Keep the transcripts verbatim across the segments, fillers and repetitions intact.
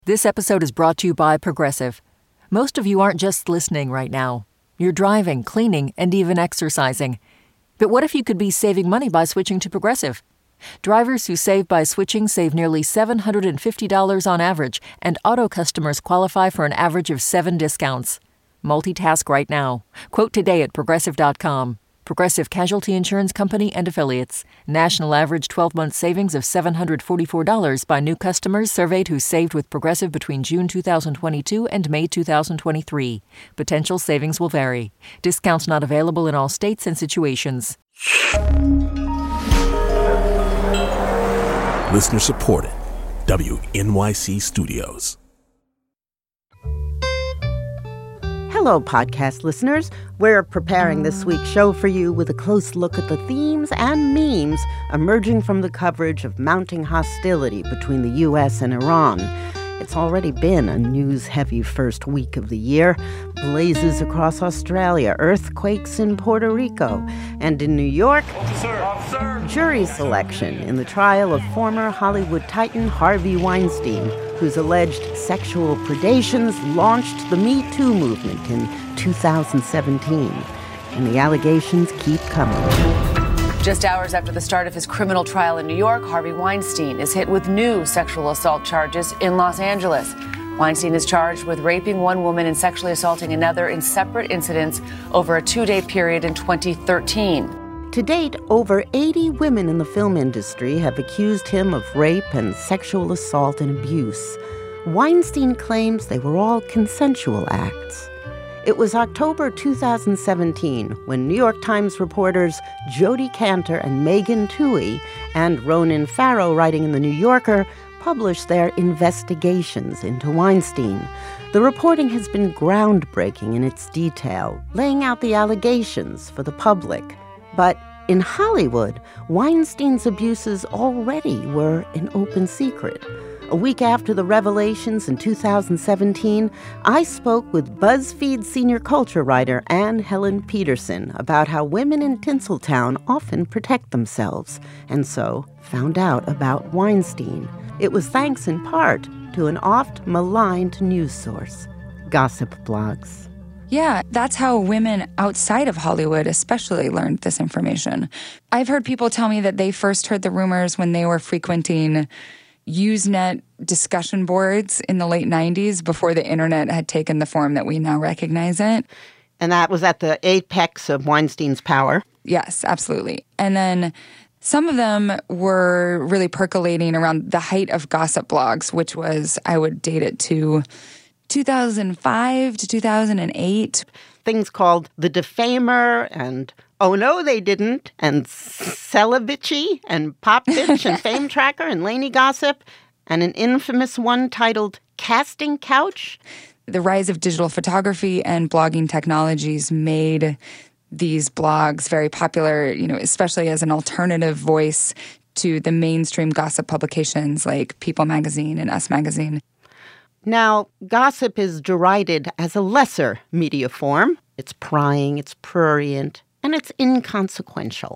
This episode is brought to you by Progressive. Most of you aren't just listening right now. You're driving, cleaning, and even exercising. But what if you could be saving money by switching to Progressive? Drivers who save by switching save nearly seven hundred fifty dollars on average, and auto customers qualify for an average of seven discounts. Multitask right now. Quote today at Progressive dot com. Progressive Casualty Insurance Company and Affiliates. National average twelve-month savings of seven hundred forty-four dollars by new customers surveyed who saved with Progressive between June two thousand twenty-two and May two thousand twenty-three. Potential savings will vary. Discounts not available in all states and situations. Listener supported. W N Y C Studios. Hello, podcast listeners. We're preparing this week's show for you with a close look at the themes and memes emerging from the coverage of mounting hostility between the U S and Iran. It's already been a news-heavy first week of the year. Blazes across Australia, earthquakes in Puerto Rico, and in New York, Officer, Officer. jury selection in the trial of former Hollywood titan Harvey Weinstein, whose alleged sexual predations launched the Me Too movement in two thousand seventeen. And the allegations keep coming. Just hours after the start of his criminal trial in New York, Harvey Weinstein is hit with new sexual assault charges in Los Angeles. Weinstein is charged with raping one woman and sexually assaulting another in separate incidents over a two-day period in twenty thirteen. To date, over eighty women in the film industry have accused him of rape and sexual assault and abuse. Weinstein claims they were all consensual acts. It was October two thousand seventeen when New York Times reporters Jodi Kantor and Megan Twohey and Ronan Farrow, writing in The New Yorker, published their investigations into Weinstein. The reporting has been groundbreaking in its detail, laying out the allegations for the public. But in Hollywood, Weinstein's abuses already were an open secret. A week after the revelations in two thousand seventeen, I spoke with BuzzFeed senior culture writer Anne Helen Peterson about how women in Tinseltown often protect themselves, and so found out about Weinstein. It was thanks in part to an oft-maligned news source, gossip blogs. Yeah, that's how women outside of Hollywood especially learned this information. I've heard people tell me that they first heard the rumors when they were frequenting Usenet discussion boards in the late nineties before the internet had taken the form that we now recognize it. And that was at the apex of Weinstein's power? Yes, absolutely. And then some of them were really percolating around the height of gossip blogs, which was, I would date it to two thousand five to two thousand eight. Things called The Defamer and Oh No They Didn't and Celebici and Pop Bitch and Fame Tracker and Laney Gossip and an infamous one titled Casting Couch. The rise of digital photography and blogging technologies made these blogs very popular, you know, especially as an alternative voice to the mainstream gossip publications like People Magazine and Us Magazine. Now, gossip is derided as a lesser media form. It's prying, it's prurient, and it's inconsequential.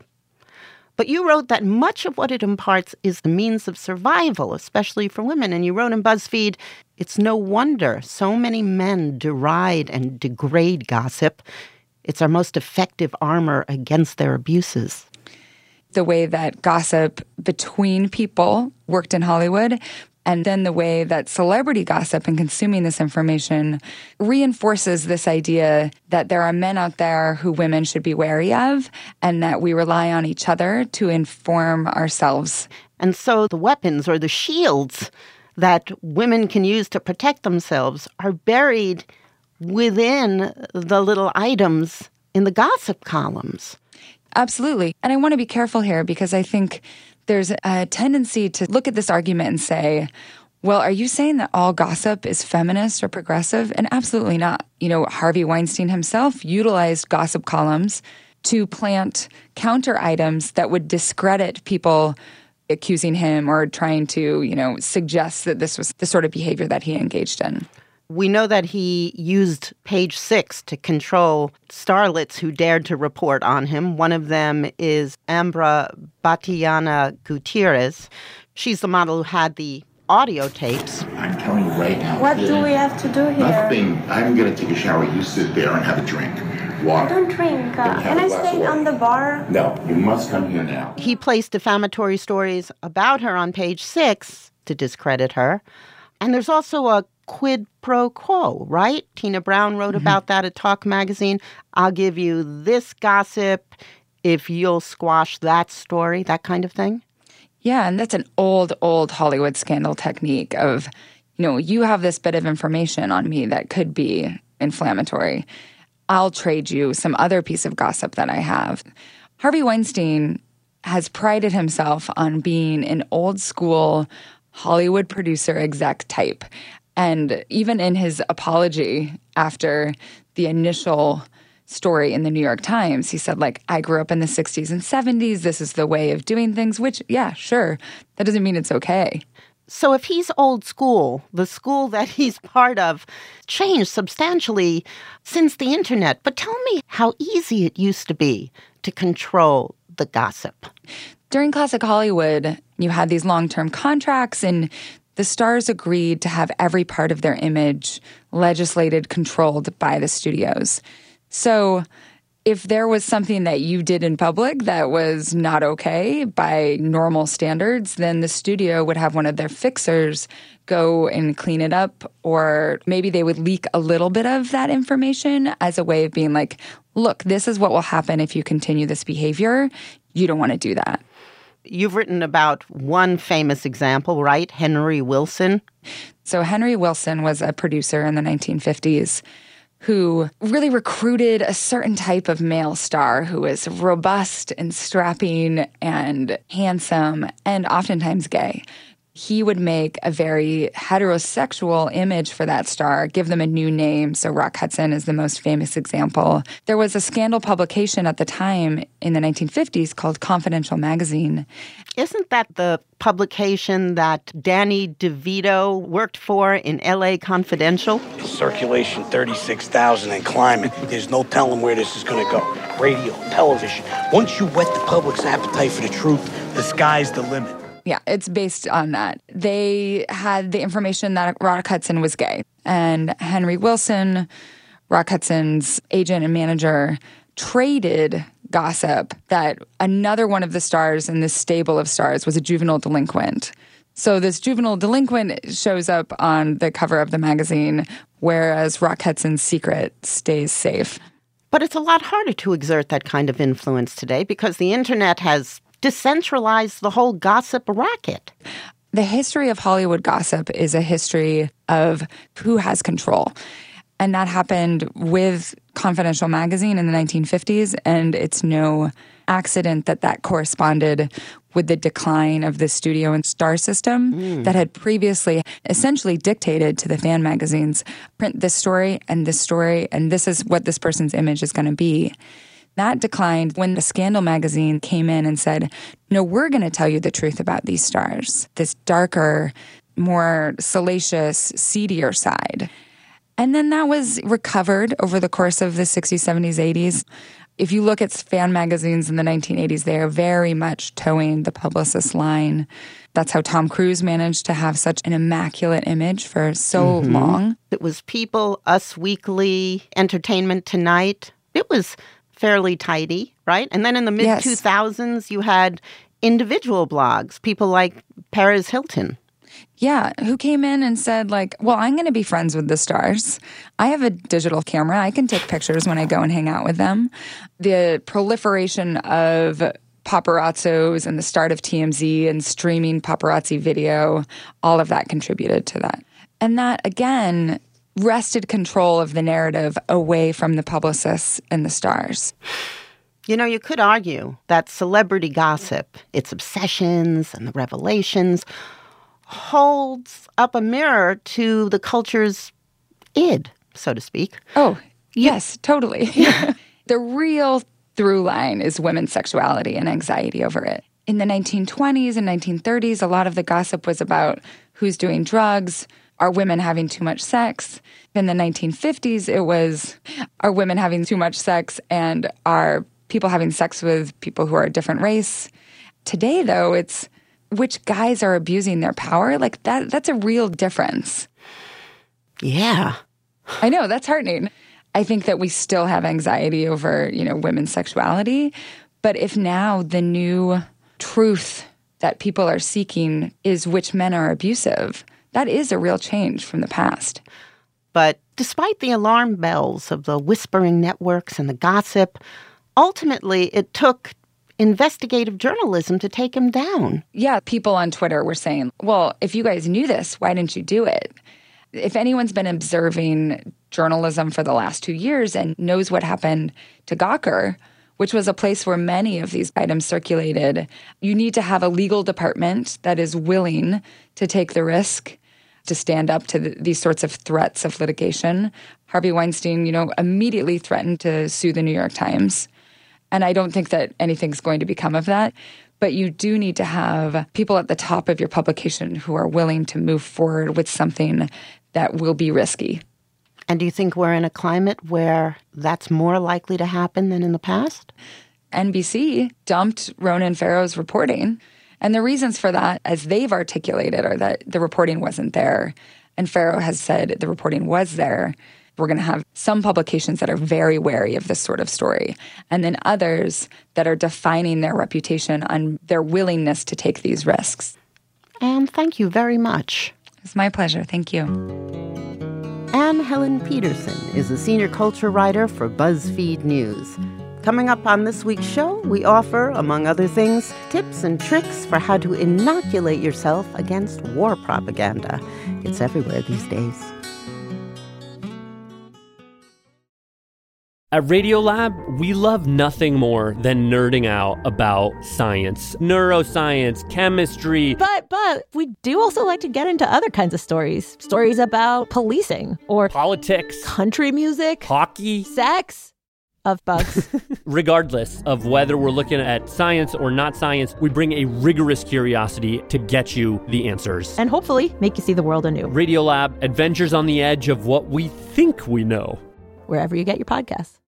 But you wrote that much of what it imparts is the means of survival, especially for women. And you wrote in BuzzFeed, it's no wonder so many men deride and degrade gossip. It's our most effective armor against their abuses. The way that gossip between people worked in Hollywood, and then the way that celebrity gossip and consuming this information reinforces this idea that there are men out there who women should be wary of, and that we rely on each other to inform ourselves. And so the weapons or the shields that women can use to protect themselves are buried within the little items in the gossip columns. Absolutely. And I want to be careful here because I think there's a tendency to look at this argument and say, well, are you saying that all gossip is feminist or progressive? And absolutely not. You know, Harvey Weinstein himself utilized gossip columns to plant counter items that would discredit people accusing him or trying to, you know, suggest that this was the sort of behavior that he engaged in. We know that he used Page Six to control starlets who dared to report on him. One of them is Ambra Batiana Gutierrez. She's the model who had the audio tapes. I'm telling you right now. What do we have to do here? Nothing. I'm going to take a shower. You sit there and have a drink. Water. I don't drink. Uh, and I stayed on the bar. No, you must come here now. He placed defamatory stories about her on page six to discredit her. And there's also a quid pro quo, right? Tina Brown wrote mm-hmm. about that at Talk Magazine. I'll give you this gossip if you'll squash that story, that kind of thing. Yeah, and that's an old, old Hollywood scandal technique of, you know, you have this bit of information on me that could be inflammatory. I'll trade you some other piece of gossip that I have. Harvey Weinstein has prided himself on being an old school Hollywood producer exec type. And even in his apology after the initial story in the New York Times, he said, like, I grew up in the sixties and seventies. This is the way of doing things, which, yeah, sure. That doesn't mean it's okay. So if he's old school, the school that he's part of changed substantially since the internet. But tell me how easy it used to be to control the gossip. During classic Hollywood, you had these long-term contracts, and the stars agreed to have every part of their image legislated, controlled by the studios. So if there was something that you did in public that was not okay by normal standards, then the studio would have one of their fixers go and clean it up, or maybe they would leak a little bit of that information as a way of being like, look, this is what will happen if you continue this behavior. You don't want to do that. You've written about one famous example, right? Henry Wilson. So Henry Wilson was a producer in the nineteen fifties who really recruited a certain type of male star who was robust and strapping and handsome and oftentimes gay. He would make a very heterosexual image for that star, give them a new name. So Rock Hudson is the most famous example. There was a scandal publication at the time in the nineteen fifties called Confidential Magazine. Isn't that the publication that Danny DeVito worked for in L A Confidential? Circulation thirty-six thousand and climbing. There's no telling where this is going to go. Radio, television. Once you whet the public's appetite for the truth, the sky's the limit. Yeah, it's based on that. They had the information that Rock Hudson was gay. And Henry Wilson, Rock Hudson's agent and manager, traded gossip that another one of the stars in this stable of stars was a juvenile delinquent. So this juvenile delinquent shows up on the cover of the magazine, whereas Rock Hudson's secret stays safe. But it's a lot harder to exert that kind of influence today because the internet has decentralized the whole gossip racket. The history of Hollywood gossip is a history of who has control. And that happened with Confidential Magazine in the nineteen fifties, and it's no accident that that corresponded with the decline of the studio and star system mm. that had previously essentially dictated to the fan magazines, print this story and this story, and this is what this person's image is going to be. That declined when the Scandal magazine came in and said, no, we're going to tell you the truth about these stars, this darker, more salacious, seedier side. And then that was recovered over the course of the sixties, seventies, eighties. If you look at fan magazines in the nineteen eighties, they are very much towing the publicist line. That's how Tom Cruise managed to have such an immaculate image for so mm-hmm. long. It was People, Us Weekly, Entertainment Tonight. It was fairly tidy, right? And then in the mid two thousands, yes. you had individual blogs, people like Perez Hilton. Yeah, who came in and said, like, well, I'm going to be friends with the stars. I have a digital camera. I can take pictures when I go and hang out with them. The proliferation of paparazzos and the start of T M Z and streaming paparazzi video, all of that contributed to that. And that, again, wrested control of the narrative away from the publicists and the stars. You know, you could argue that celebrity gossip, its obsessions and the revelations, holds up a mirror to the culture's id, so to speak. Oh, yes, totally. The real through line is women's sexuality and anxiety over it. In the nineteen twenties and nineteen thirties, a lot of the gossip was about who's doing drugs. Are women having too much sex? In the nineteen fifties, it was, are women having too much sex and are people having sex with people who are a different race? Today, though, it's which guys are abusing their power, like that that's a real difference. Yeah. I know, that's heartening. I think that we still have anxiety over, you know, women's sexuality. But if now the new truth that people are seeking is which men are abusive, that is a real change from the past. But despite the alarm bells of the whispering networks and the gossip, ultimately it took investigative journalism to take him down. Yeah, people on Twitter were saying, well, if you guys knew this, why didn't you do it? If anyone's been observing journalism for the last two years and knows what happened to Gawker, which was a place where many of these items circulated, you need to have a legal department that is willing to take the risk to stand up to the, these sorts of threats of litigation. Harvey Weinstein, you know, immediately threatened to sue the New York Times. And I don't think that anything's going to become of that. But you do need to have people at the top of your publication who are willing to move forward with something that will be risky. And do you think we're in a climate where that's more likely to happen than in the past? N B C dumped Ronan Farrow's reporting. And the reasons for that, as they've articulated, are that the reporting wasn't there. And Farrow has said the reporting was there. We're going to have some publications that are very wary of this sort of story, and then others that are defining their reputation on their willingness to take these risks. Anne, thank you very much. It's my pleasure. Thank you. Anne Helen Peterson is a senior culture writer for BuzzFeed News. Coming up on this week's show, we offer, among other things, tips and tricks for how to inoculate yourself against war propaganda. It's everywhere these days. At Radiolab, we love nothing more than nerding out about science, neuroscience, chemistry. But, but, we do also like to get into other kinds of stories. Stories about policing or politics, country music, hockey, sex, of bugs. Regardless of whether we're looking at science or not science, we bring a rigorous curiosity to get you the answers. And hopefully make you see the world anew. Radiolab, adventures on the edge of what we think we know. Wherever you get your podcasts.